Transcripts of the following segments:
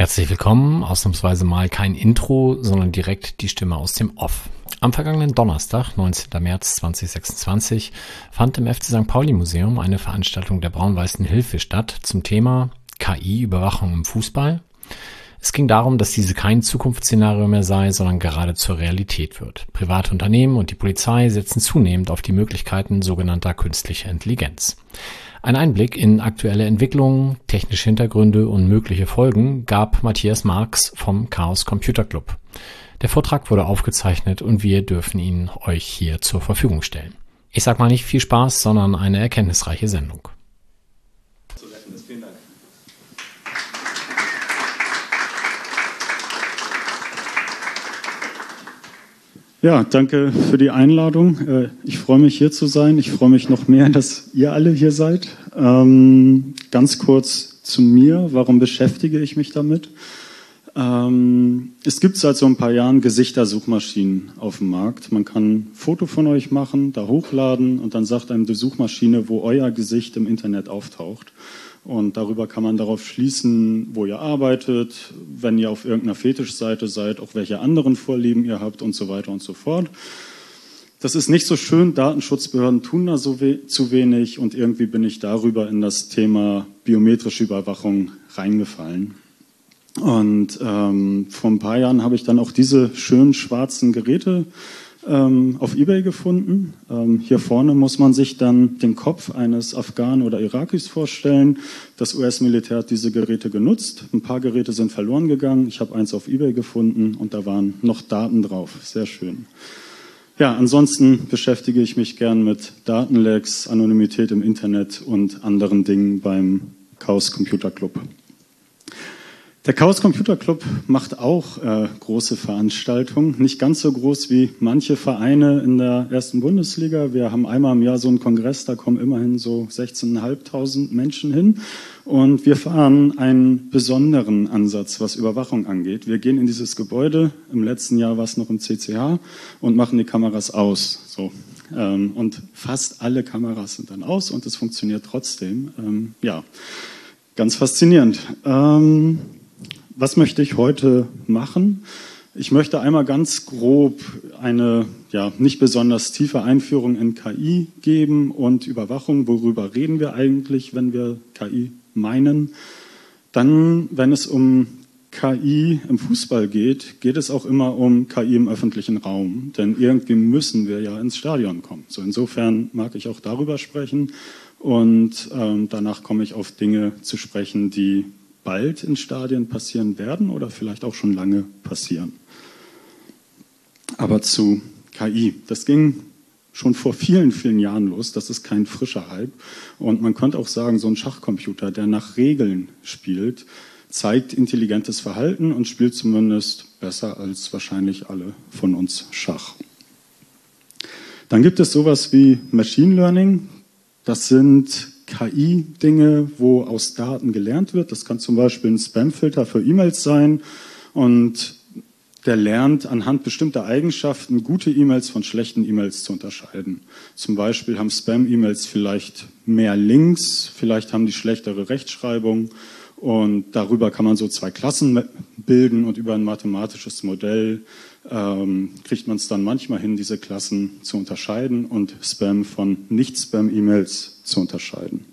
Herzlich willkommen, ausnahmsweise mal kein Intro, sondern direkt die Stimme aus dem Off. Am vergangenen Donnerstag, 19. März 2026, fand im FC St. Pauli Museum eine Veranstaltung der Braun-Weißen Hilfe statt zum Thema KI-Überwachung im Fußball. Es ging darum, dass diese kein Zukunftsszenario mehr sei, sondern gerade zur Realität wird. Private Unternehmen und die Polizei setzen zunehmend auf die Möglichkeiten sogenannter künstlicher Intelligenz. Ein Einblick in aktuelle Entwicklungen, technische Hintergründe und mögliche Folgen gab Matthias Marx vom Chaos Computer Club. Der Vortrag wurde aufgezeichnet und wir dürfen ihn euch hier zur Verfügung stellen. Ich sag mal nicht viel Spaß, sondern eine erkenntnisreiche Sendung. Vielen Dank. Ja, danke für die Einladung. Ich freue mich, hier zu sein. Ich freue mich noch mehr, dass ihr alle hier seid. Ganz kurz zu mir. Warum beschäftige ich mich damit? Es gibt seit so ein paar Jahren Gesichtersuchmaschinen auf dem Markt. Man kann ein Foto von euch machen, da hochladen und dann sagt einem die Suchmaschine, wo euer Gesicht im Internet auftaucht. Und darüber kann man darauf schließen, wo ihr arbeitet, wenn ihr auf irgendeiner Fetischseite seid, auch welche anderen Vorlieben ihr habt und so weiter und so fort. Das ist nicht so schön, Datenschutzbehörden tun da zu wenig und irgendwie bin ich darüber in das Thema biometrische Überwachung reingefallen. Und vor ein paar Jahren habe ich dann auch diese schönen schwarzen Geräte auf eBay gefunden. Hier vorne muss man sich dann den Kopf eines Afghanen oder Irakis vorstellen. Das US-Militär hat diese Geräte genutzt. Ein paar Geräte sind verloren gegangen. Ich habe eins auf eBay gefunden und da waren noch Daten drauf. Sehr schön. Ja, ansonsten beschäftige ich mich gern mit Datenlecks, Anonymität im Internet und anderen Dingen beim Chaos Computer Club. Der Chaos Computer Club macht auch große Veranstaltungen, nicht ganz so groß wie manche Vereine in der ersten Bundesliga. Wir haben einmal im Jahr so einen Kongress, da kommen immerhin so 16.500 Menschen hin. Und wir fahren einen besonderen Ansatz, was Überwachung angeht. Wir gehen in dieses Gebäude, im letzten Jahr war es noch im CCH, und machen die Kameras aus. So. Und fast alle Kameras sind dann aus und es funktioniert trotzdem. Ja, ganz faszinierend. Was möchte ich heute machen? Ich möchte einmal ganz grob eine nicht besonders tiefe Einführung in KI geben und Überwachung. Worüber reden wir eigentlich, wenn wir KI meinen? Dann, wenn es um KI im Fußball geht, geht es auch immer um KI im öffentlichen Raum. Denn irgendwie müssen wir ja ins Stadion kommen. So insofern mag ich auch darüber sprechen. Und danach komme ich auf Dinge zu sprechen, die bald in Stadien passieren werden oder vielleicht auch schon lange passieren. Aber zu KI. Das ging schon vor vielen, vielen Jahren los. Das ist kein frischer Hype. Und man könnte auch sagen, so ein Schachcomputer, der nach Regeln spielt, zeigt intelligentes Verhalten und spielt zumindest besser als wahrscheinlich alle von uns Schach. Dann gibt es sowas wie Machine Learning. Das sind KI-Dinge, wo aus Daten gelernt wird. Das kann zum Beispiel ein Spamfilter für E-Mails sein und der lernt anhand bestimmter Eigenschaften gute E-Mails von schlechten E-Mails zu unterscheiden. Zum Beispiel haben Spam-E-Mails vielleicht mehr Links, vielleicht haben die schlechtere Rechtschreibung und darüber kann man so zwei Klassen bilden und über ein mathematisches Modell kriegt man es dann manchmal hin, diese Klassen zu unterscheiden und Spam von Nicht-Spam-E-Mails zu unterscheiden.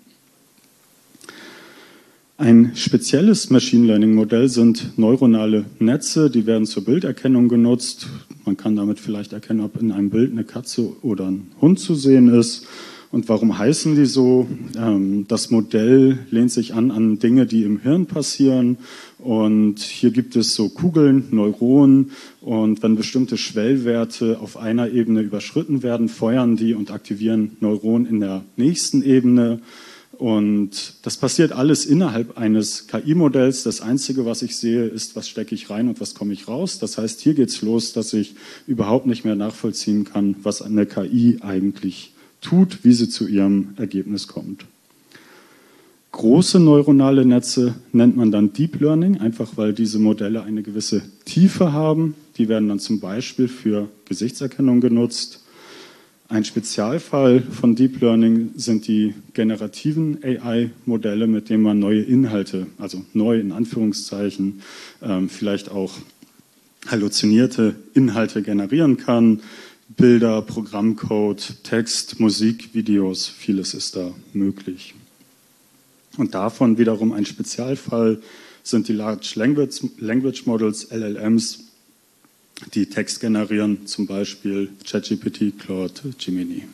Ein spezielles Machine Learning Modell sind neuronale Netze, die werden zur Bilderkennung genutzt. Man kann damit vielleicht erkennen, ob in einem Bild eine Katze oder ein Hund zu sehen ist. Und warum heißen die so? Das Modell lehnt sich an Dinge, die im Hirn passieren. Und hier gibt es so Kugeln, Neuronen. Und wenn bestimmte Schwellwerte auf einer Ebene überschritten werden, feuern die und aktivieren Neuronen in der nächsten Ebene. Und das passiert alles innerhalb eines KI-Modells. Das Einzige, was ich sehe, ist, was stecke ich rein und was komme ich raus. Das heißt, hier geht es los, dass ich überhaupt nicht mehr nachvollziehen kann, was eine KI eigentlich tut, wie sie zu ihrem Ergebnis kommt. Große neuronale Netze nennt man dann Deep Learning, einfach weil diese Modelle eine gewisse Tiefe haben. Die werden dann zum Beispiel für Gesichtserkennung genutzt. Ein Spezialfall von Deep Learning sind die generativen AI-Modelle, mit denen man neue Inhalte, also neu in Anführungszeichen, vielleicht auch halluzinierte Inhalte generieren kann. Bilder, Programmcode, Text, Musik, Videos, vieles ist da möglich. Und davon wiederum ein Spezialfall sind die Large Language Models, LLMs, die Text generieren, zum Beispiel ChatGPT, Claude, Gemini.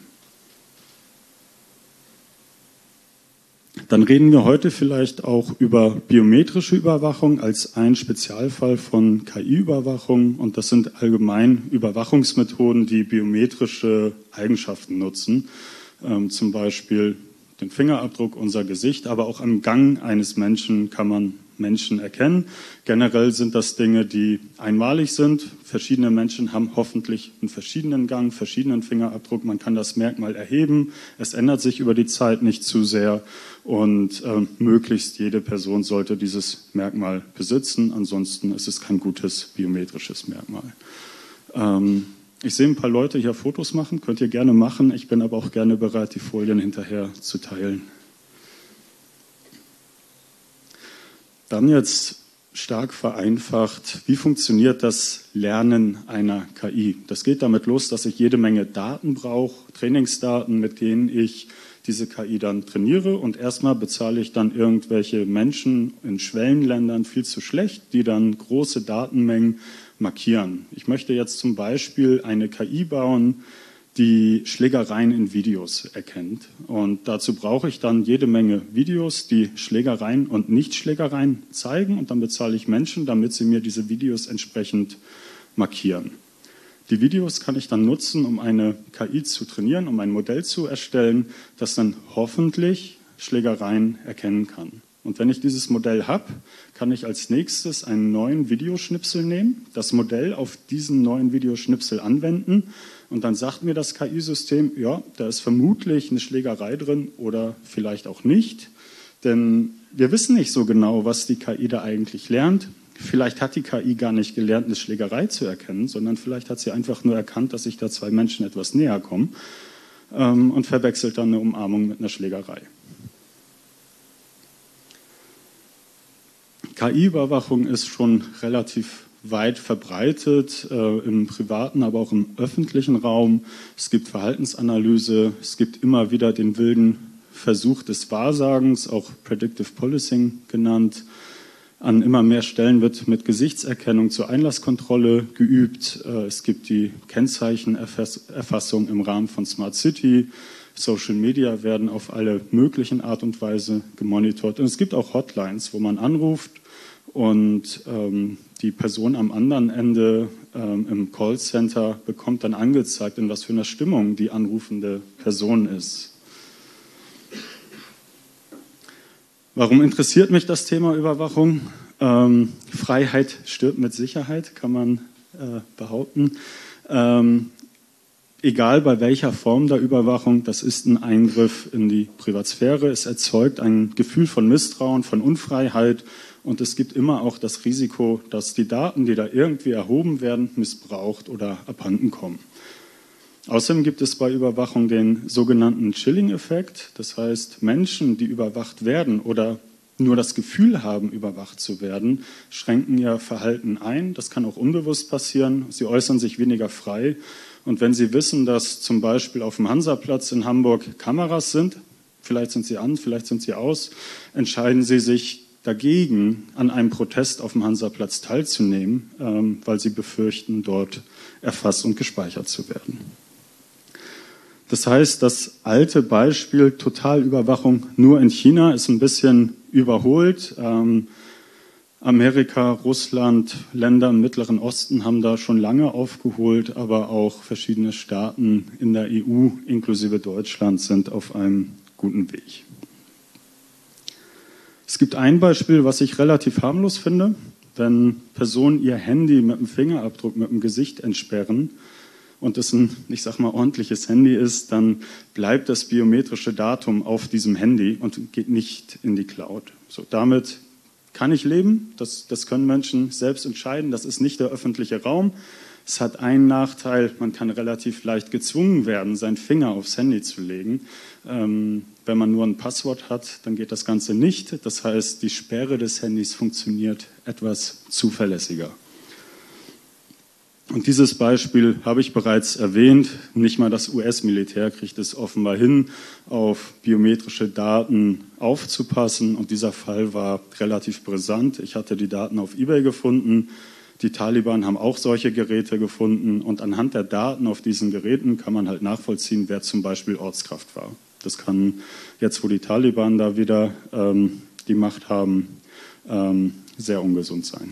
Dann reden wir heute vielleicht auch über biometrische Überwachung als ein Spezialfall von KI-Überwachung. Und das sind allgemein Überwachungsmethoden, die biometrische Eigenschaften nutzen. Zum Beispiel den Fingerabdruck, unser Gesicht, aber auch am Gang eines Menschen kann man Menschen erkennen. Generell sind das Dinge, die einmalig sind. Verschiedene Menschen haben hoffentlich einen verschiedenen Gang, verschiedenen Fingerabdruck. Man kann das Merkmal erheben. Es ändert sich über die Zeit nicht zu sehr. Und möglichst jede Person sollte dieses Merkmal besitzen. Ansonsten ist es kein gutes biometrisches Merkmal. Ich sehe ein paar Leute hier Fotos machen. Könnt ihr gerne machen. Ich bin aber auch gerne bereit, die Folien hinterher zu teilen. Dann jetzt stark vereinfacht, wie funktioniert das Lernen einer KI? Das geht damit los, dass ich jede Menge Daten brauche, Trainingsdaten, mit denen ich diese KI dann trainiere. Und erstmal bezahle ich dann irgendwelche Menschen in Schwellenländern viel zu schlecht, die dann große Datenmengen markieren. Ich möchte jetzt zum Beispiel eine KI bauen, die Schlägereien in Videos erkennt. Und dazu brauche ich dann jede Menge Videos, die Schlägereien und Nichtschlägereien zeigen. Und dann bezahle ich Menschen, damit sie mir diese Videos entsprechend markieren. Die Videos kann ich dann nutzen, um eine KI zu trainieren, um ein Modell zu erstellen, das dann hoffentlich Schlägereien erkennen kann. Und wenn ich dieses Modell habe, kann ich als nächstes einen neuen Videoschnipsel nehmen, das Modell auf diesen neuen Videoschnipsel anwenden und dann sagt mir das KI-System, ja, da ist vermutlich eine Schlägerei drin oder vielleicht auch nicht, denn wir wissen nicht so genau, was die KI da eigentlich lernt. Vielleicht hat die KI gar nicht gelernt, eine Schlägerei zu erkennen, sondern vielleicht hat sie einfach nur erkannt, dass sich da zwei Menschen etwas näher kommen und verwechselt dann eine Umarmung mit einer Schlägerei. KI-Überwachung ist schon relativ weit verbreitet, im privaten, aber auch im öffentlichen Raum. Es gibt Verhaltensanalyse, es gibt immer wieder den wilden Versuch des Wahrsagens, auch Predictive Policing genannt. An immer mehr Stellen wird mit Gesichtserkennung zur Einlasskontrolle geübt. Es gibt die Kennzeichenerfassung im Rahmen von Smart City. Social Media werden auf alle möglichen Art und Weise gemonitort. Und es gibt auch Hotlines, wo man anruft und die Person am anderen Ende im Callcenter bekommt dann angezeigt, in was für einer Stimmung die anrufende Person ist. Warum interessiert mich das Thema Überwachung? Freiheit stirbt mit Sicherheit, kann man behaupten. Egal bei welcher Form der Überwachung, das ist ein Eingriff in die Privatsphäre. Es erzeugt ein Gefühl von Misstrauen, von Unfreiheit und es gibt immer auch das Risiko, dass die Daten, die da irgendwie erhoben werden, missbraucht oder abhanden kommen. Außerdem gibt es bei Überwachung den sogenannten Chilling-Effekt. Das heißt, Menschen, die überwacht werden oder nur das Gefühl haben, überwacht zu werden, schränken ihr Verhalten ein. Das kann auch unbewusst passieren. Sie äußern sich weniger frei. Und wenn Sie wissen, dass zum Beispiel auf dem Hansaplatz in Hamburg Kameras sind, vielleicht sind sie an, vielleicht sind sie aus, entscheiden Sie sich dagegen, an einem Protest auf dem Hansaplatz teilzunehmen, weil Sie befürchten, dort erfasst und gespeichert zu werden. Das heißt, das alte Beispiel Totalüberwachung nur in China ist ein bisschen überholt. Amerika, Russland, Länder im Mittleren Osten haben da schon lange aufgeholt, aber auch verschiedene Staaten in der EU, inklusive Deutschland, sind auf einem guten Weg. Es gibt ein Beispiel, was ich relativ harmlos finde. Wenn Personen ihr Handy mit dem Fingerabdruck, mit dem Gesicht entsperren, und es ein, ich sag mal, ordentliches Handy ist, dann bleibt das biometrische Datum auf diesem Handy und geht nicht in die Cloud. So, damit kann ich leben, das können Menschen selbst entscheiden, das ist nicht der öffentliche Raum. Es hat einen Nachteil, man kann relativ leicht gezwungen werden, seinen Finger aufs Handy zu legen. Wenn man nur ein Passwort hat, dann geht das Ganze nicht. Das heißt, die Sperre des Handys funktioniert etwas zuverlässiger. Und dieses Beispiel habe ich bereits erwähnt. Nicht mal das US-Militär kriegt es offenbar hin, auf biometrische Daten aufzupassen. Und dieser Fall war relativ brisant. Ich hatte die Daten auf eBay gefunden. Die Taliban haben auch solche Geräte gefunden. Und anhand der Daten auf diesen Geräten kann man halt nachvollziehen, wer zum Beispiel Ortskraft war. Das kann jetzt, wo die Taliban da wieder die Macht haben, sehr ungesund sein.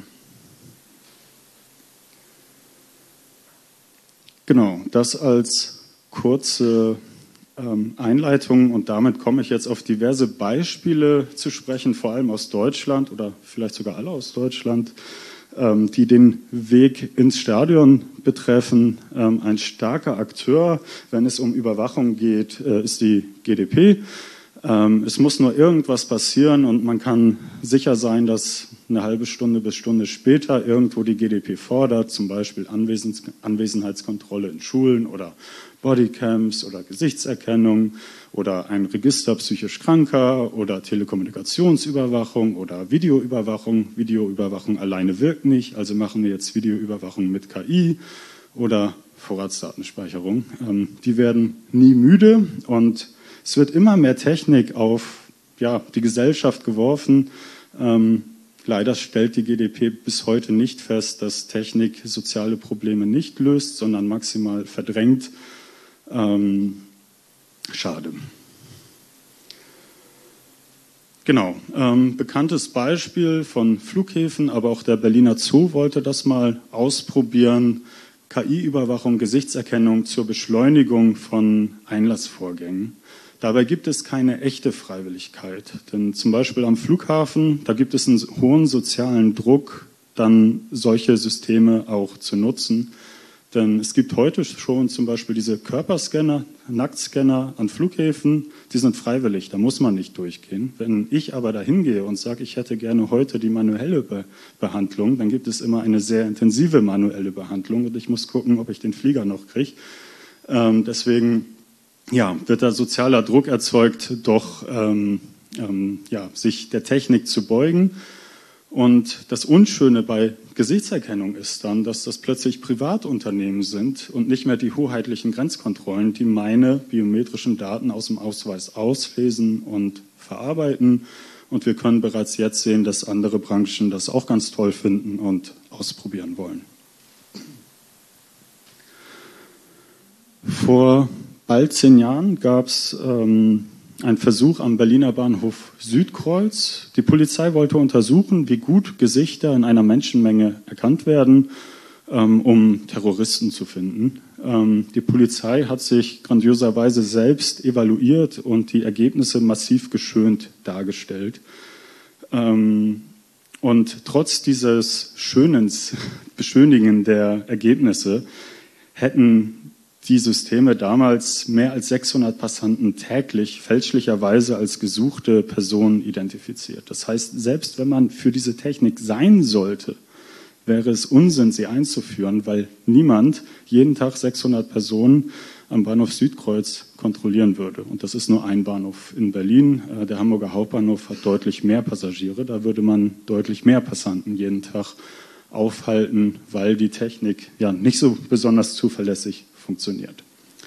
Genau, das als kurze Einleitung und damit komme ich jetzt auf diverse Beispiele zu sprechen, vor allem aus Deutschland oder vielleicht sogar alle aus Deutschland, die den Weg ins Stadion betreffen. Ein starker Akteur, wenn es um Überwachung geht, ist die GdP. Es muss nur irgendwas passieren und man kann sicher sein, dass eine halbe Stunde bis Stunde später irgendwo die GdP fordert, zum Beispiel Anwesenheitskontrolle in Schulen oder Bodycams oder Gesichtserkennung oder ein Register psychisch Kranker oder Telekommunikationsüberwachung oder Videoüberwachung. Videoüberwachung alleine wirkt nicht, also machen wir jetzt Videoüberwachung mit KI oder Vorratsdatenspeicherung. Die werden nie müde und es wird immer mehr Technik auf die Gesellschaft geworfen. Leider stellt die GdP bis heute nicht fest, dass Technik soziale Probleme nicht löst, sondern maximal verdrängt. Schade. Genau, bekanntes Beispiel von Flughäfen, aber auch der Berliner Zoo wollte das mal ausprobieren. KI-Überwachung, Gesichtserkennung zur Beschleunigung von Einlassvorgängen. Dabei gibt es keine echte Freiwilligkeit, denn zum Beispiel am Flughafen, da gibt es einen hohen sozialen Druck, dann solche Systeme auch zu nutzen. Denn es gibt heute schon zum Beispiel diese Körperscanner, Nacktscanner an Flughäfen, die sind freiwillig, da muss man nicht durchgehen. Wenn ich aber dahin gehe und sage, ich hätte gerne heute die manuelle Behandlung, dann gibt es immer eine sehr intensive manuelle Behandlung und ich muss gucken, ob ich den Flieger noch kriege. Deswegen wird da sozialer Druck erzeugt, doch sich der Technik zu beugen. Und das Unschöne bei Gesichtserkennung ist dann, dass das plötzlich Privatunternehmen sind und nicht mehr die hoheitlichen Grenzkontrollen, die meine biometrischen Daten aus dem Ausweis auslesen und verarbeiten. Und wir können bereits jetzt sehen, dass andere Branchen das auch ganz toll finden und ausprobieren wollen. Vor bald 10 Jahren gab es einen Versuch am Berliner Bahnhof Südkreuz. Die Polizei wollte untersuchen, wie gut Gesichter in einer Menschenmenge erkannt werden, um Terroristen zu finden. Die Polizei hat sich grandioserweise selbst evaluiert und die Ergebnisse massiv geschönt dargestellt. Und trotz dieses Beschönigen der Ergebnisse hätten die Systeme damals mehr als 600 Passanten täglich fälschlicherweise als gesuchte Personen identifiziert. Das heißt, selbst wenn man für diese Technik sein sollte, wäre es Unsinn, sie einzuführen, weil niemand jeden Tag 600 Personen am Bahnhof Südkreuz kontrollieren würde. Und das ist nur ein Bahnhof in Berlin. Der Hamburger Hauptbahnhof hat deutlich mehr Passagiere. Da würde man deutlich mehr Passanten jeden Tag aufhalten, weil die Technik nicht so besonders zuverlässig funktioniert.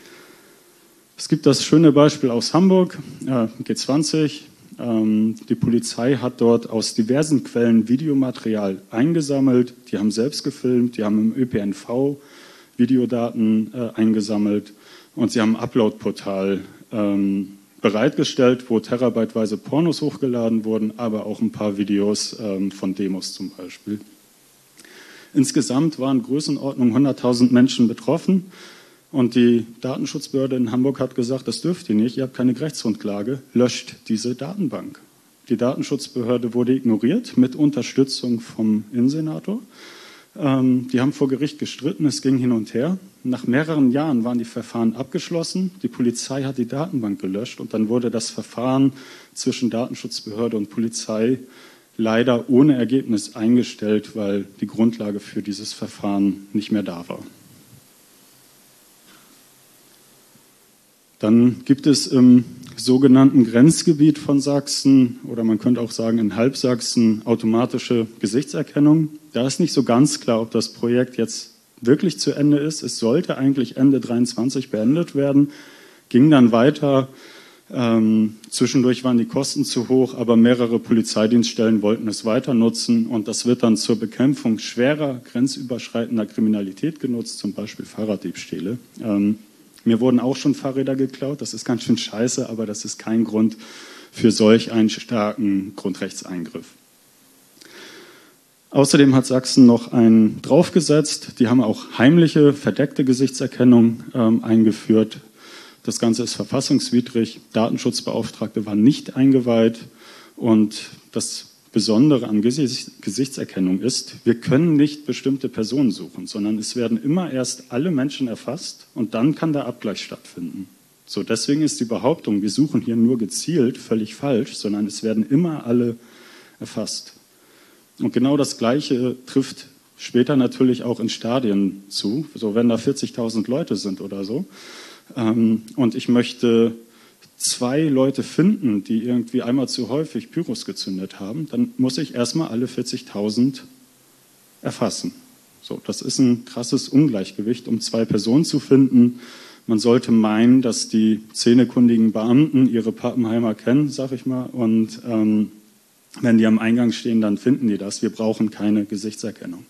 Es gibt das schöne Beispiel aus Hamburg, G20. Die Polizei hat dort aus diversen Quellen Videomaterial eingesammelt. Die haben selbst gefilmt, die haben im ÖPNV Videodaten eingesammelt und sie haben ein Upload-Portal bereitgestellt, wo terabyteweise Pornos hochgeladen wurden, aber auch ein paar Videos von Demos zum Beispiel. Insgesamt waren Größenordnung 100.000 Menschen betroffen. Und die Datenschutzbehörde in Hamburg hat gesagt, das dürft ihr nicht, ihr habt keine Rechtsgrundlage, löscht diese Datenbank. Die Datenschutzbehörde wurde ignoriert mit Unterstützung vom Innensenator. Die haben vor Gericht gestritten, es ging hin und her. Nach mehreren Jahren waren die Verfahren abgeschlossen, die Polizei hat die Datenbank gelöscht und dann wurde das Verfahren zwischen Datenschutzbehörde und Polizei leider ohne Ergebnis eingestellt, weil die Grundlage für dieses Verfahren nicht mehr da war. Dann gibt es im sogenannten Grenzgebiet von Sachsen oder man könnte auch sagen in Halbsachsen automatische Gesichtserkennung. Da ist nicht so ganz klar, ob das Projekt jetzt wirklich zu Ende ist. Es sollte eigentlich Ende 2023 beendet werden, ging dann weiter. Zwischendurch waren die Kosten zu hoch, aber mehrere Polizeidienststellen wollten es weiter nutzen und das wird dann zur Bekämpfung schwerer grenzüberschreitender Kriminalität genutzt, zum Beispiel Fahrraddiebstähle. Mir wurden auch schon Fahrräder geklaut, das ist ganz schön scheiße, aber das ist kein Grund für solch einen starken Grundrechtseingriff. Außerdem hat Sachsen noch einen draufgesetzt, die haben auch heimliche, verdeckte Gesichtserkennung eingeführt. Das Ganze ist verfassungswidrig, Datenschutzbeauftragte waren nicht eingeweiht und das Besondere an Gesichtserkennung ist, wir können nicht bestimmte Personen suchen, sondern es werden immer erst alle Menschen erfasst und dann kann der Abgleich stattfinden. So, deswegen ist die Behauptung, wir suchen hier nur gezielt, völlig falsch, sondern es werden immer alle erfasst. Und genau das Gleiche trifft später natürlich auch in Stadien zu, so wenn da 40.000 Leute sind oder so. Und ich möchte 2 Leute finden, die irgendwie einmal zu häufig Pyros gezündet haben, dann muss ich erstmal alle 40.000 erfassen. So, das ist ein krasses Ungleichgewicht, um 2 Personen zu finden. Man sollte meinen, dass die zähnekundigen Beamten ihre Pappenheimer kennen, sag ich mal, und wenn die am Eingang stehen, dann finden die das. Wir brauchen keine Gesichtserkennung.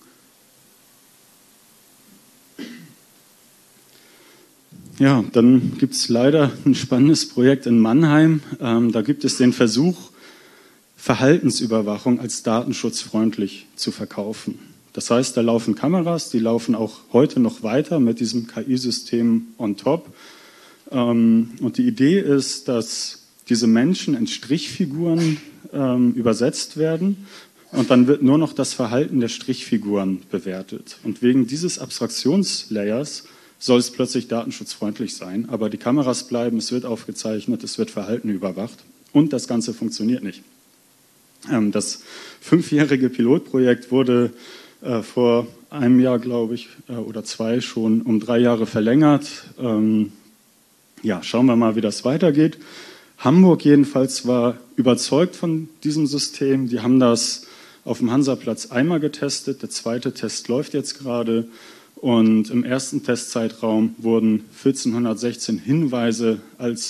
Ja, dann gibt es leider ein spannendes Projekt in Mannheim. Da gibt es den Versuch, Verhaltensüberwachung als datenschutzfreundlich zu verkaufen. Das heißt, da laufen Kameras, die laufen auch heute noch weiter mit diesem KI-System on top. Und die Idee ist, dass diese Menschen in Strichfiguren übersetzt werden und dann wird nur noch das Verhalten der Strichfiguren bewertet. Und wegen dieses Abstraktionslayers soll es plötzlich datenschutzfreundlich sein, aber die Kameras bleiben, es wird aufgezeichnet, es wird Verhalten überwacht und das Ganze funktioniert nicht. Das 5-jährige Pilotprojekt wurde vor einem Jahr, glaube ich, oder 2 schon um 3 Jahre verlängert. Ja, schauen wir mal, wie das weitergeht. Hamburg jedenfalls war überzeugt von diesem System. Die haben das auf dem Hansaplatz einmal getestet, der zweite Test läuft jetzt gerade. Und im ersten Testzeitraum wurden 1416 Hinweise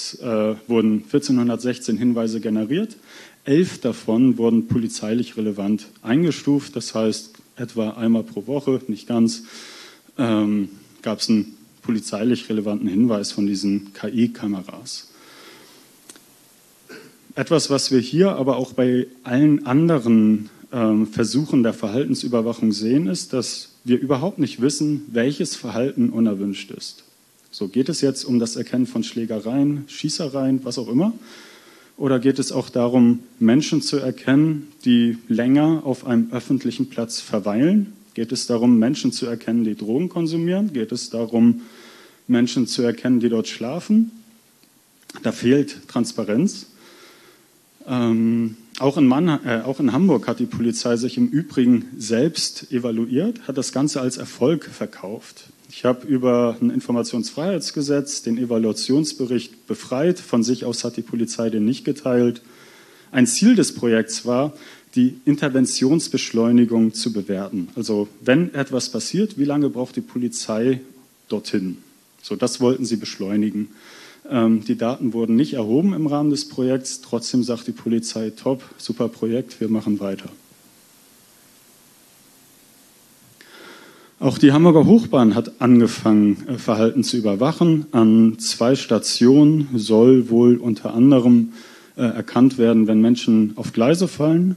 generiert. 11 davon wurden polizeilich relevant eingestuft. Das heißt, etwa einmal pro Woche, nicht ganz, gab es einen polizeilich relevanten Hinweis von diesen KI-Kameras. Etwas, was wir hier aber auch bei allen anderen Versuchen der Verhaltensüberwachung sehen, ist, dass wir überhaupt nicht wissen, welches Verhalten unerwünscht ist. So, geht es jetzt um das Erkennen von Schlägereien, Schießereien, was auch immer? Oder geht es auch darum, Menschen zu erkennen, die länger auf einem öffentlichen Platz verweilen? Geht es darum, Menschen zu erkennen, die Drogen konsumieren? Geht es darum, Menschen zu erkennen, die dort schlafen? Da fehlt Transparenz. Auch in Hamburg hat die Polizei sich im Übrigen selbst evaluiert, hat das Ganze als Erfolg verkauft. Ich habe über ein Informationsfreiheitsgesetz den Evaluationsbericht befreit. Von sich aus hat die Polizei den nicht geteilt. Ein Ziel des Projekts war, die Interventionsbeschleunigung zu bewerten. Also wenn etwas passiert, wie lange braucht die Polizei dorthin? So, das wollten sie beschleunigen. Die Daten wurden nicht erhoben im Rahmen des Projekts. Trotzdem sagt die Polizei, top, super Projekt, wir machen weiter. Auch die Hamburger Hochbahn hat angefangen, Verhalten zu überwachen. An 2 Stationen soll wohl unter anderem erkannt werden, wenn Menschen auf Gleise fallen.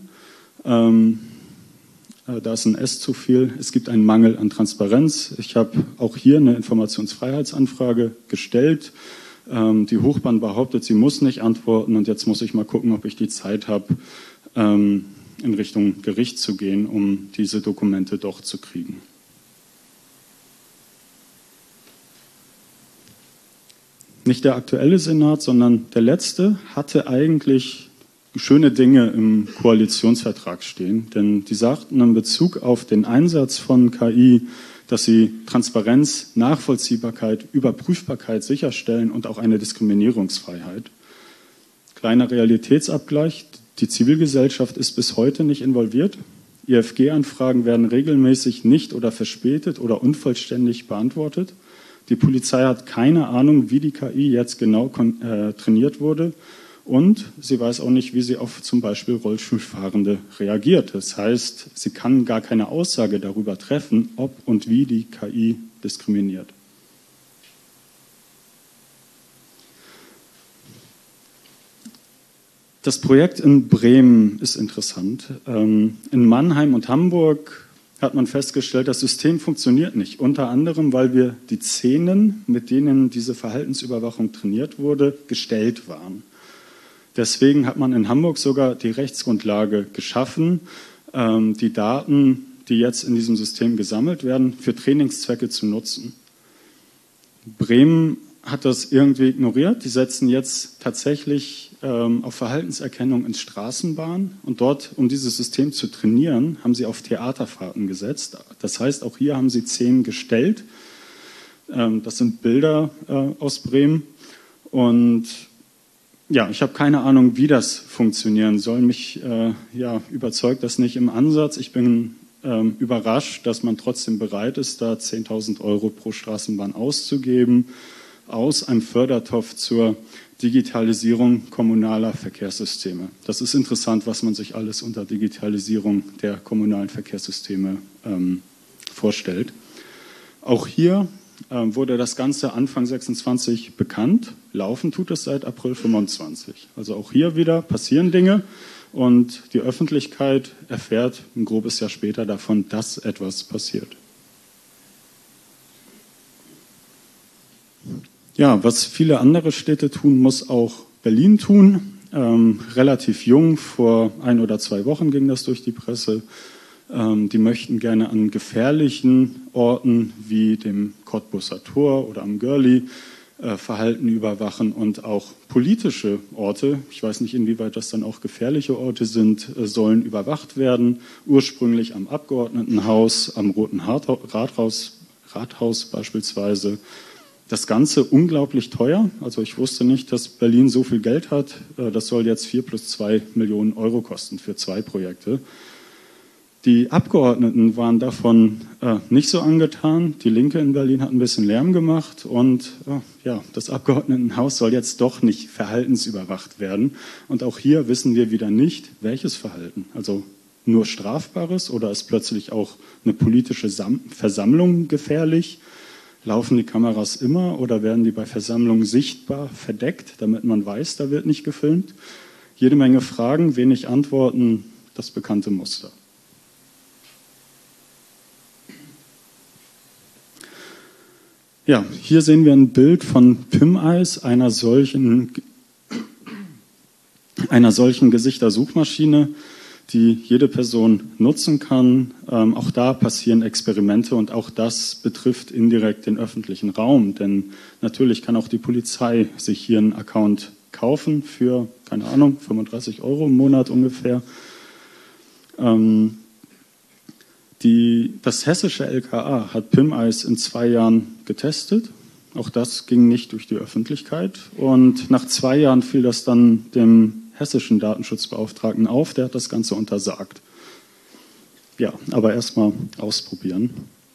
Da ist ein S zu viel. Es gibt einen Mangel an Transparenz. Ich habe auch hier eine Informationsfreiheitsanfrage gestellt. Die Hochbahn behauptet, sie muss nicht antworten und jetzt muss ich mal gucken, ob ich die Zeit habe, in Richtung Gericht zu gehen, um diese Dokumente doch zu kriegen. Nicht der aktuelle Senat, sondern der letzte hatte eigentlich schöne Dinge im Koalitionsvertrag stehen, denn die sagten in Bezug auf den Einsatz von KI, dass sie Transparenz, Nachvollziehbarkeit, Überprüfbarkeit sicherstellen und auch eine Diskriminierungsfreiheit. Kleiner Realitätsabgleich: Die Zivilgesellschaft ist bis heute nicht involviert. IFG-Anfragen werden regelmäßig nicht oder verspätet oder unvollständig beantwortet. Die Polizei hat keine Ahnung, wie die KI jetzt genau trainiert wurde. Und sie weiß auch nicht, wie sie auf zum Beispiel Rollstuhlfahrende reagiert. Das heißt, sie kann gar keine Aussage darüber treffen, ob und wie die KI diskriminiert. Das Projekt in Bremen ist interessant. In Mannheim und Hamburg hat man festgestellt, das System funktioniert nicht. Unter anderem, weil wir die Szenen, mit denen diese Verhaltensüberwachung trainiert wurde, gestellt waren. Deswegen hat man in Hamburg sogar die Rechtsgrundlage geschaffen, die Daten, die jetzt in diesem System gesammelt werden, für Trainingszwecke zu nutzen. Bremen hat das irgendwie ignoriert. Die setzen jetzt tatsächlich auf Verhaltenserkennung in Straßenbahnen. Und dort, um dieses System zu trainieren, haben sie auf Theaterfahrten gesetzt. Das heißt, auch hier haben sie Szenen gestellt. Das sind Bilder aus Bremen. Und ja, ich habe keine Ahnung, wie das funktionieren soll. Mich überzeugt das nicht im Ansatz. Ich bin überrascht, dass man trotzdem bereit ist, da 10.000 € pro Straßenbahn auszugeben, aus einem Fördertopf zur Digitalisierung kommunaler Verkehrssysteme. Das ist interessant, was man sich alles unter Digitalisierung der kommunalen Verkehrssysteme vorstellt. Auch hier wurde das Ganze Anfang 26 bekannt. Laufen tut es seit April 25. Also auch hier wieder passieren Dinge und die Öffentlichkeit erfährt ein grobes Jahr später davon, dass etwas passiert. Ja, was viele andere Städte tun, muss auch Berlin tun. Relativ jung, vor 1 oder 2 Wochen ging das durch die Presse. Die möchten gerne an gefährlichen Orten wie dem Cottbuser Tor oder am Görli Verhalten überwachen und auch politische Orte, ich weiß nicht, inwieweit das dann auch gefährliche Orte sind, sollen überwacht werden. Ursprünglich am Abgeordnetenhaus, am Roten Rathaus beispielsweise. Das Ganze unglaublich teuer. Also ich wusste nicht, dass Berlin so viel Geld hat. Das soll jetzt 4 plus 2 Millionen € kosten für 2 Projekte. Die Abgeordneten waren davon nicht so angetan. Die Linke in Berlin hat ein bisschen Lärm gemacht und das Abgeordnetenhaus soll jetzt doch nicht verhaltensüberwacht werden. Und auch hier wissen wir wieder nicht, welches Verhalten. Also nur Strafbares oder ist plötzlich auch eine politische Versammlung gefährlich? Laufen die Kameras immer oder werden die bei Versammlungen sichtbar verdeckt, damit man weiß, da wird nicht gefilmt? Jede Menge Fragen, wenig Antworten, das bekannte Muster. Ja, hier sehen wir ein Bild von PimEyes, einer solchen Gesichtersuchmaschine, die jede Person nutzen kann. Auch da passieren Experimente und auch das betrifft indirekt den öffentlichen Raum, denn natürlich kann auch die Polizei sich hier einen Account kaufen für, keine Ahnung, 35 € im Monat ungefähr. Das hessische LKA hat PimEyes in 2 Jahren getestet. Auch das ging nicht durch die Öffentlichkeit und nach 2 Jahren fiel das dann dem hessischen Datenschutzbeauftragten auf, der hat das Ganze untersagt. Ja, aber erstmal ausprobieren.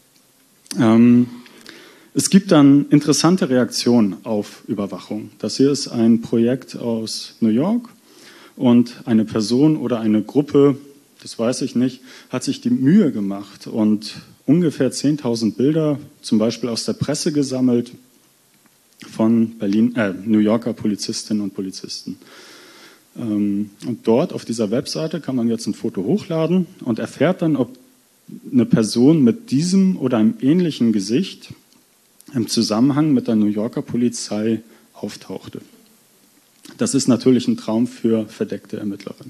Es gibt dann interessante Reaktionen auf Überwachung. Das hier ist ein Projekt aus New York und eine Person oder eine Gruppe, das weiß ich nicht, hat sich die Mühe gemacht und ungefähr 10.000 Bilder, zum Beispiel aus der Presse gesammelt, von New Yorker Polizistinnen und Polizisten. Und dort auf dieser Webseite kann man jetzt ein Foto hochladen und erfährt dann, ob eine Person mit diesem oder einem ähnlichen Gesicht im Zusammenhang mit der New Yorker Polizei auftauchte. Das ist natürlich ein Traum für verdeckte Ermittlerinnen.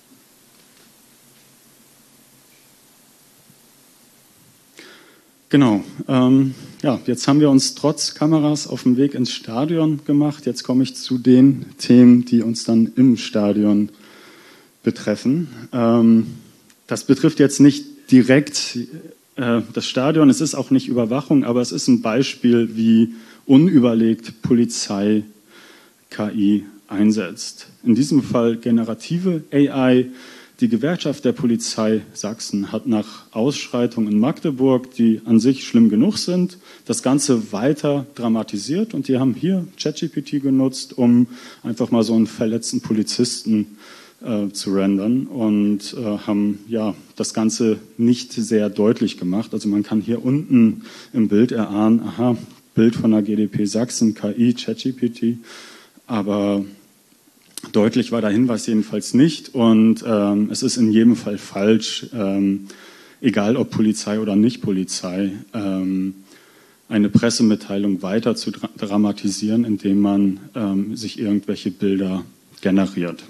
Genau. Jetzt haben wir uns trotz Kameras auf den Weg ins Stadion gemacht. Jetzt komme ich zu den Themen, die uns dann im Stadion betreffen. Das betrifft jetzt nicht direkt das Stadion, es ist auch nicht Überwachung, aber es ist ein Beispiel, wie unüberlegt Polizei KI einsetzt. In diesem Fall generative AI. Die Gewerkschaft der Polizei Sachsen hat nach Ausschreitungen in Magdeburg, die an sich schlimm genug sind, das Ganze weiter dramatisiert und die haben hier ChatGPT genutzt, um einfach mal so einen verletzten Polizisten zu rendern und haben ja das Ganze nicht sehr deutlich gemacht. Also man kann hier unten im Bild erahnen, aha, Bild von der GdP Sachsen, KI, ChatGPT, aber deutlich war der Hinweis jedenfalls nicht und es ist in jedem Fall falsch, egal ob Polizei oder nicht Polizei, eine Pressemitteilung weiter zu dramatisieren, indem man sich irgendwelche Bilder generiert.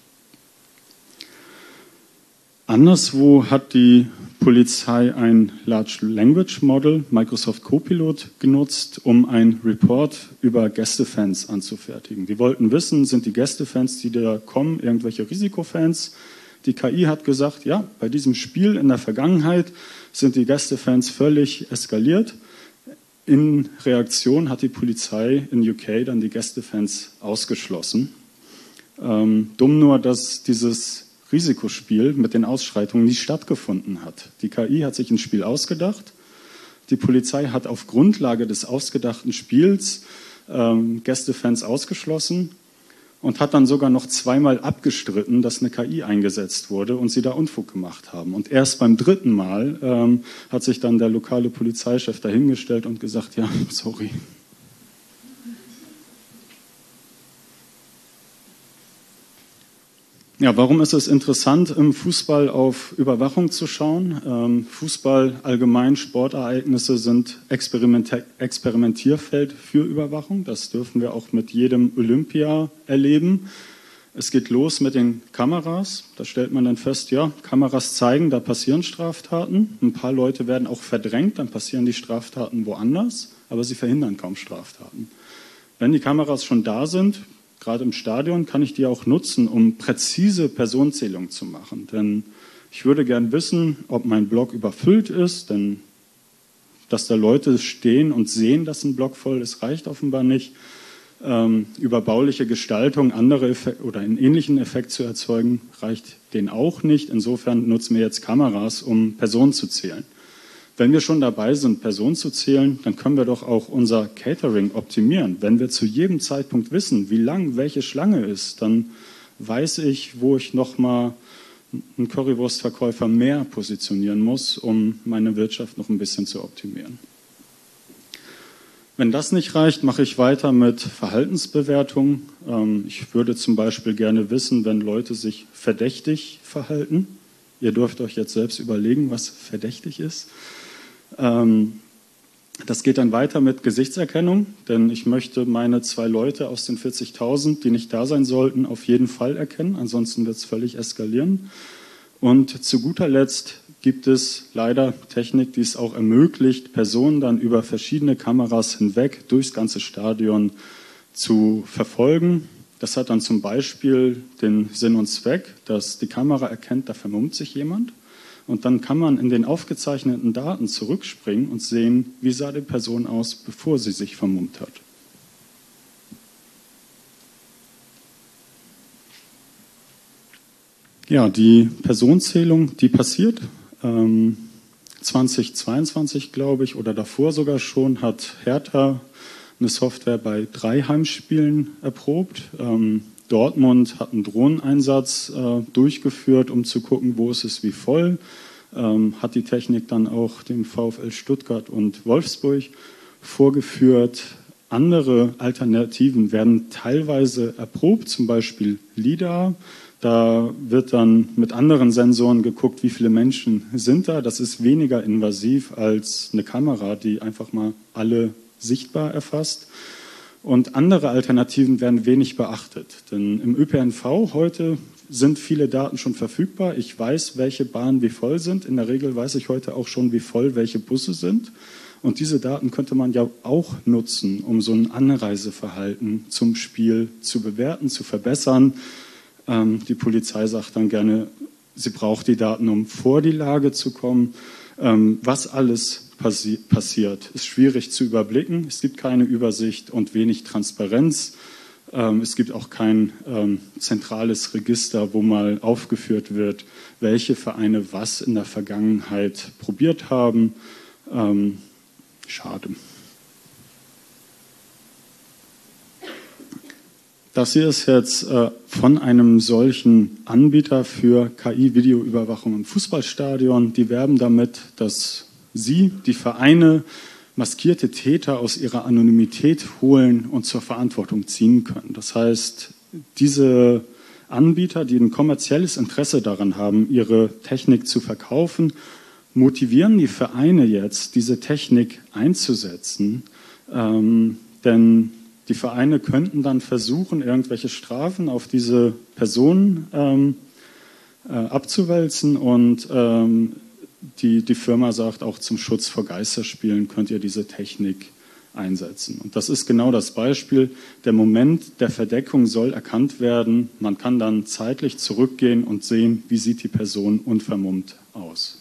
Anderswo hat die Polizei ein Large Language Model, Microsoft Copilot, genutzt, um einen Report über Gästefans anzufertigen. Die wollten wissen, sind die Gästefans, die da kommen, irgendwelche Risikofans? Die KI hat gesagt, ja, bei diesem Spiel in der Vergangenheit sind die Gästefans völlig eskaliert. In Reaktion hat die Polizei in UK dann die Gästefans ausgeschlossen. Dumm nur, dass dieses Risikospiel mit den Ausschreitungen nicht stattgefunden hat. Die KI hat sich ein Spiel ausgedacht. Die Polizei hat auf Grundlage des ausgedachten Spiels Gästefans ausgeschlossen und hat dann sogar noch zweimal abgestritten, dass eine KI eingesetzt wurde und sie da Unfug gemacht haben. Und erst beim dritten Mal hat sich dann der lokale Polizeichef dahingestellt und gesagt, ja, sorry. Ja, warum ist es interessant, im Fußball auf Überwachung zu schauen? Fußball, allgemein Sportereignisse sind Experimentierfeld für Überwachung. Das dürfen wir auch mit jedem Olympia erleben. Es geht los mit den Kameras. Da stellt man dann fest, ja, Kameras zeigen, da passieren Straftaten. Ein paar Leute werden auch verdrängt, dann passieren die Straftaten woanders, aber sie verhindern kaum Straftaten. Wenn die Kameras schon da sind, gerade im Stadion, kann ich die auch nutzen, um präzise Personenzählung zu machen. Denn ich würde gern wissen, ob mein Block überfüllt ist, denn dass da Leute stehen und sehen, dass ein Block voll ist, reicht offenbar nicht. Über bauliche Gestaltung andere Effekte oder einen ähnlichen Effekt zu erzeugen, reicht denen auch nicht. Insofern nutzen wir jetzt Kameras, um Personen zu zählen. Wenn wir schon dabei sind, Personen zu zählen, dann können wir doch auch unser Catering optimieren. Wenn wir zu jedem Zeitpunkt wissen, wie lang welche Schlange ist, dann weiß ich, wo ich nochmal einen Currywurstverkäufer mehr positionieren muss, um meine Wirtschaft noch ein bisschen zu optimieren. Wenn das nicht reicht, mache ich weiter mit Verhaltensbewertung. Ich würde zum Beispiel gerne wissen, wenn Leute sich verdächtig verhalten. Ihr dürft euch jetzt selbst überlegen, was verdächtig ist. Das geht dann weiter mit Gesichtserkennung, denn ich möchte meine 2 Leute aus den 40.000, die nicht da sein sollten, auf jeden Fall erkennen, ansonsten wird es völlig eskalieren. Und zu guter Letzt gibt es leider Technik, die es auch ermöglicht, Personen dann über verschiedene Kameras hinweg durchs ganze Stadion zu verfolgen. Das hat dann zum Beispiel den Sinn und Zweck, dass die Kamera erkennt, da vermummt sich jemand. Und dann kann man in den aufgezeichneten Daten zurückspringen und sehen, wie sah die Person aus, bevor sie sich vermummt hat. Ja, die Personenzählung, die passiert. 2022, glaube ich, oder davor sogar schon, hat Hertha eine Software bei 3 Heimspielen erprobt. Dortmund hat einen Drohneneinsatz durchgeführt, um zu gucken, wo ist es wie voll. Hat die Technik dann auch dem VfL Stuttgart und Wolfsburg vorgeführt. Andere Alternativen werden teilweise erprobt, zum Beispiel LIDAR. Da wird dann mit anderen Sensoren geguckt, wie viele Menschen sind da. Das ist weniger invasiv als eine Kamera, die einfach mal alle sichtbar erfasst. Und andere Alternativen werden wenig beachtet. Denn im ÖPNV heute sind viele Daten schon verfügbar. Ich weiß, welche Bahnen wie voll sind. In der Regel weiß ich heute auch schon, wie voll welche Busse sind. Und diese Daten könnte man ja auch nutzen, um so ein Anreiseverhalten zum Spiel zu bewerten, zu verbessern. Die Polizei sagt dann gerne, sie braucht die Daten, um vor die Lage zu kommen. Was alles passiert, ist schwierig zu überblicken. Es gibt keine Übersicht und wenig Transparenz. Es gibt auch kein zentrales Register, wo mal aufgeführt wird, welche Vereine was in der Vergangenheit probiert haben. Schade. Das hier ist jetzt von einem solchen Anbieter für KI-Videoüberwachung im Fußballstadion. Die werben damit, dass sie, die Vereine, maskierte Täter aus ihrer Anonymität holen und zur Verantwortung ziehen können. Das heißt, diese Anbieter, die ein kommerzielles Interesse daran haben, ihre Technik zu verkaufen, motivieren die Vereine jetzt, diese Technik einzusetzen, denn die Vereine könnten dann versuchen, irgendwelche Strafen auf diese Personen abzuwälzen und die Firma sagt, auch zum Schutz vor Geisterspielen könnt ihr diese Technik einsetzen. Und das ist genau das Beispiel. Der Moment der Verdeckung soll erkannt werden. Man kann dann zeitlich zurückgehen und sehen, wie sieht die Person unvermummt aus.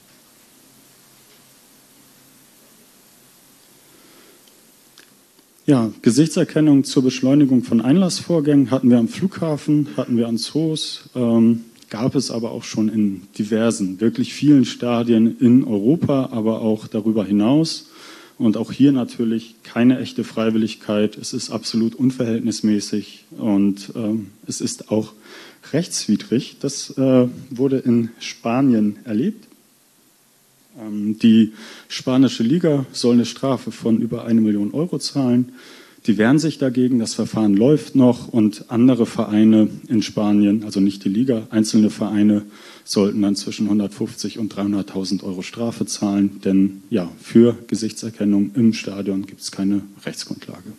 Ja, Gesichtserkennung zur Beschleunigung von Einlassvorgängen hatten wir am Flughafen, hatten wir an Zoos, gab es aber auch schon in diversen, wirklich vielen Stadien in Europa, aber auch darüber hinaus. Und auch hier natürlich keine echte Freiwilligkeit. Es ist absolut unverhältnismäßig und es ist auch rechtswidrig. Das wurde in Spanien erlebt. Die spanische Liga soll eine Strafe von über 1 Million Euro zahlen. Die wehren sich dagegen, das Verfahren läuft noch und andere Vereine in Spanien, also nicht die Liga, einzelne Vereine sollten dann zwischen 150.000 und 300.000 Euro Strafe zahlen, denn ja, für Gesichtserkennung im Stadion gibt es keine Rechtsgrundlage.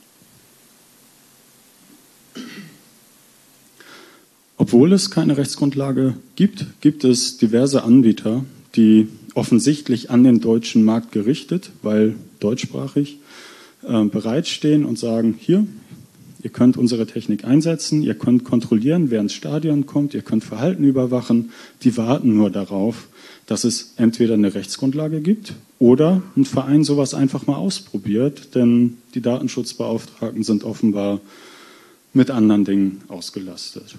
Obwohl es keine Rechtsgrundlage gibt, gibt es diverse Anbieter, die offensichtlich an den deutschen Markt gerichtet, weil deutschsprachig, bereitstehen und sagen, hier, ihr könnt unsere Technik einsetzen, ihr könnt kontrollieren, wer ins Stadion kommt, ihr könnt Verhalten überwachen. Die warten nur darauf, dass es entweder eine Rechtsgrundlage gibt oder ein Verein sowas einfach mal ausprobiert, denn die Datenschutzbeauftragten sind offenbar mit anderen Dingen ausgelastet.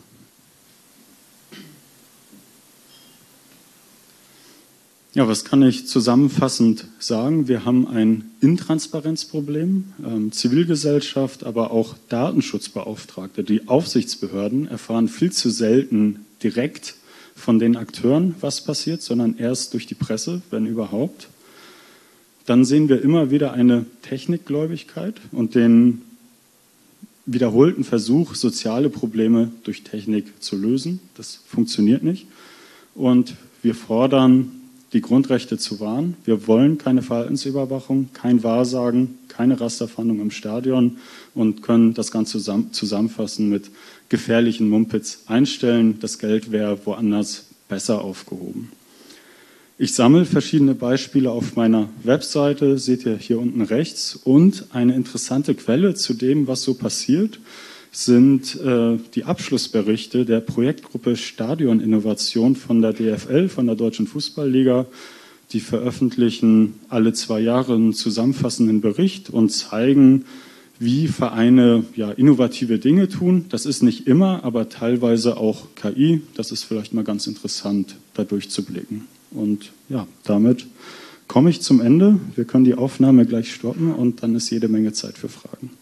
Ja, was kann ich zusammenfassend sagen? Wir haben ein Intransparenzproblem. Zivilgesellschaft, aber auch Datenschutzbeauftragte, die Aufsichtsbehörden erfahren viel zu selten direkt von den Akteuren, was passiert, sondern erst durch die Presse, wenn überhaupt. Dann sehen wir immer wieder eine Technikgläubigkeit und den wiederholten Versuch, soziale Probleme durch Technik zu lösen. Das funktioniert nicht. Und wir fordern, die Grundrechte zu wahren. Wir wollen keine Verhaltensüberwachung, kein Wahrsagen, keine Rasterfahndung im Stadion und können das Ganze zusammenfassen mit gefährlichen Mumpitz einstellen. Das Geld wäre woanders besser aufgehoben. Ich sammle verschiedene Beispiele auf meiner Webseite, seht ihr hier unten rechts. Und eine interessante Quelle zu dem, was so passiert, sind die Abschlussberichte der Projektgruppe Stadioninnovation von der DFL, von der Deutschen Fußballliga. Die veröffentlichen alle 2 Jahre einen zusammenfassenden Bericht und zeigen, wie Vereine ja, innovative Dinge tun. Das ist nicht immer, aber teilweise auch KI. Das ist vielleicht mal ganz interessant, da durchzublicken. Und ja, damit komme ich zum Ende. Wir können die Aufnahme gleich stoppen und dann ist jede Menge Zeit für Fragen.